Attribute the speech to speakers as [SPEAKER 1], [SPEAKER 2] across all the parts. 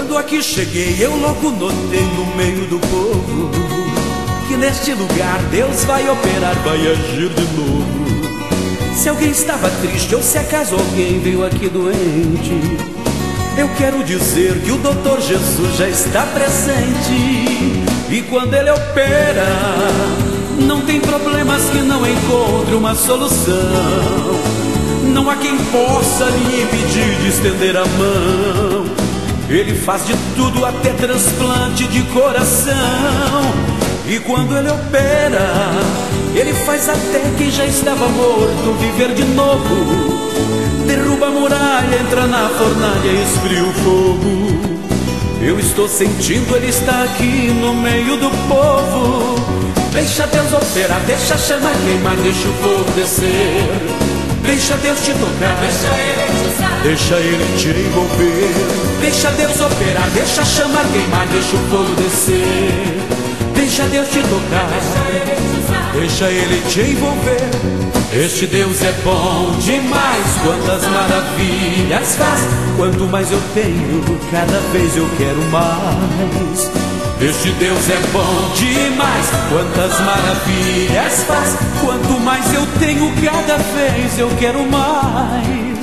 [SPEAKER 1] Quando aqui cheguei, eu logo notei no meio do povo que neste lugar Deus vai operar, vai agir de novo. Se alguém estava triste ou se acaso alguém veio aqui doente, eu quero dizer que o Doutor Jesus já está presente. E quando Ele opera, não tem problemas que não encontre uma solução. Não há quem possa lhe impedir de estender a mão. Ele faz de tudo, até transplante de coração. E quando Ele opera, Ele faz até quem já estava morto viver de novo. Derruba a muralha, entra na fornalha e esfria o fogo. Eu estou sentindo, Ele está aqui no meio do povo. Deixa Deus operar, deixa a chama queimar, deixa o fogo descer. Deixa Deus te tocar,
[SPEAKER 2] deixa Ele te usar,
[SPEAKER 1] deixa Ele te envolver. Deixa Deus operar, deixa a chama queimar, deixa o fogo descer. Deixa Deus te tocar,
[SPEAKER 2] deixa Ele te usar,
[SPEAKER 1] deixa Ele te envolver. Este Deus é bom demais, quantas maravilhas faz. Quanto mais eu tenho, cada vez eu quero mais. Este Deus é bom demais, quantas maravilhas faz. Quanto mais eu tenho, cada vez eu quero mais.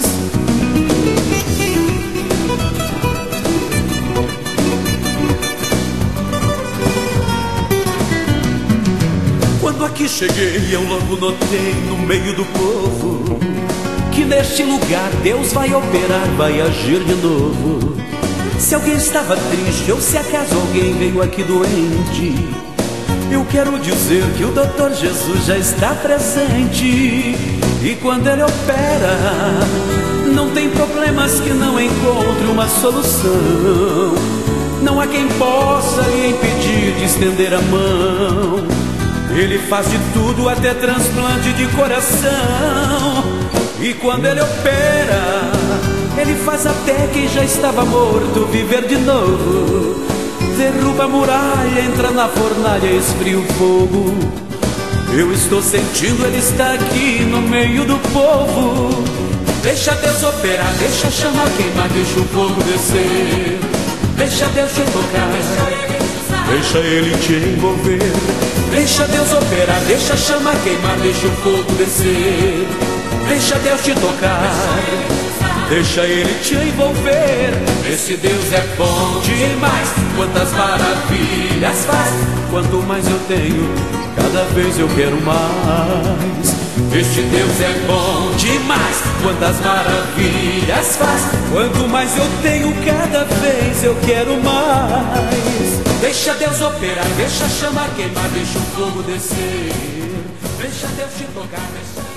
[SPEAKER 1] Quando aqui cheguei, eu logo notei no meio do povo que neste lugar Deus vai operar, vai agir de novo. Se alguém estava triste ou se acaso alguém veio aqui doente, eu quero dizer que o Doutor Jesus já está presente. E quando Ele opera, não tem problemas que não encontre uma solução. Não há quem possa lhe impedir de estender a mão. Ele faz de tudo, até transplante de coração. E quando Ele opera, Ele faz até quem já estava morto viver de novo. Derruba a muralha, entra na fornalha, esfria o fogo. Eu estou sentindo, Ele está aqui no meio do povo. Deixa Deus operar, deixa a chama queimar, deixa o fogo descer. Deixa Deus te tocar, deixa Ele te envolver. Deixa Deus operar, deixa a chama queimar, deixa o fogo descer. Deixa Deus te tocar, deixa Ele te envolver. Esse Deus é bom demais, quantas maravilhas faz. Quanto mais eu tenho, cada vez eu quero mais. Este Deus é bom demais, quantas maravilhas faz. Quanto mais eu tenho, cada vez eu quero mais. Deixa Deus operar, deixa a chama queimar, deixa o fogo descer. Deixa Deus te tocar, deixa